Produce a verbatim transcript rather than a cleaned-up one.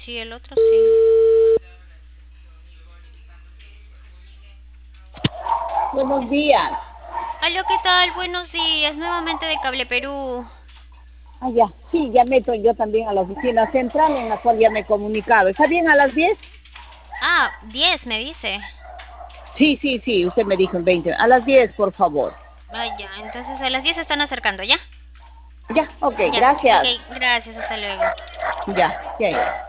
Sí, el otro sí. Buenos días. Aló, ¿qué tal? Buenos días. Nuevamente de Cable Perú. Ah, ya, sí, ya meto yo también a la oficina central en la cual ya me he comunicado. ¿Está bien a las diez? Ah, diez me dice. Sí, sí, sí, usted me dijo en veinte. A las diez, por favor. Vaya, entonces a las diez se están acercando, ¿ya? Ya, ok, Ya, ok, gracias. gracias, hasta luego. Ya, ya, ya.